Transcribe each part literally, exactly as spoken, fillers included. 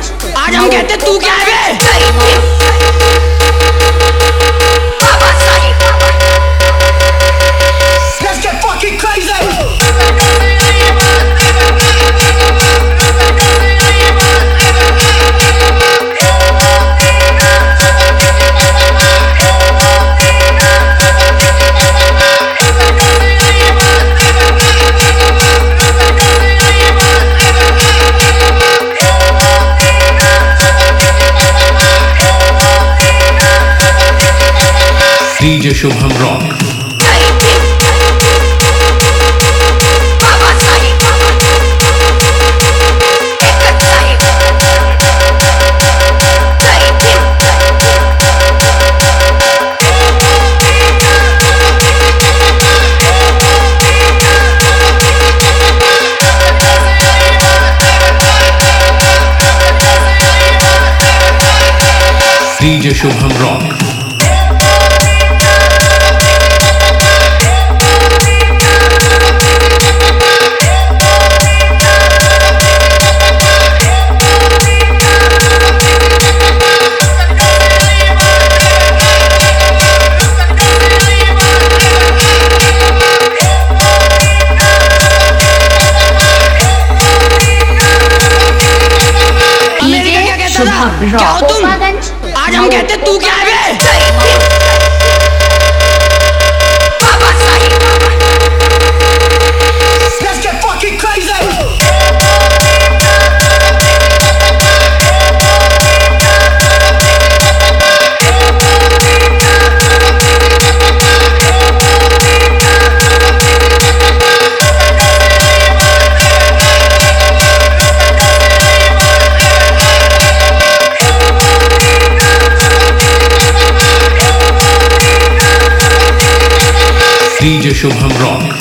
गोपागंज। आज हम कहते तू क्या है बे? Let's get fucking crazy. D J Shubham Rock. D J Shubham Rock. क्या हो तुम? आज हम कहते तू क्या है बे? Let's get fucking crazy. D J Shubham Rock.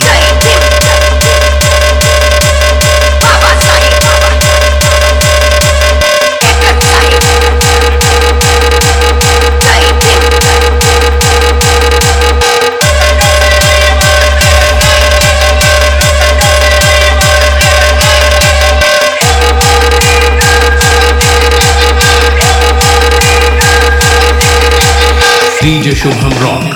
D J Shubham Rock.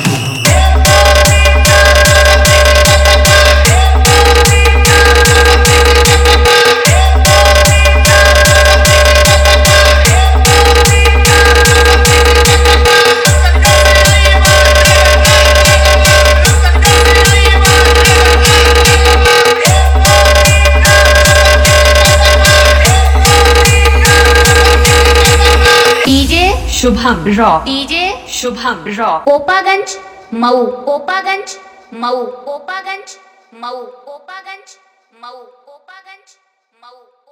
Shubham rock. DJ Shubham rock. Gopalganj Mau. Gopalganj Mau. Gopalganj Mau. Gopalganj Mau. Gopalganj Mau.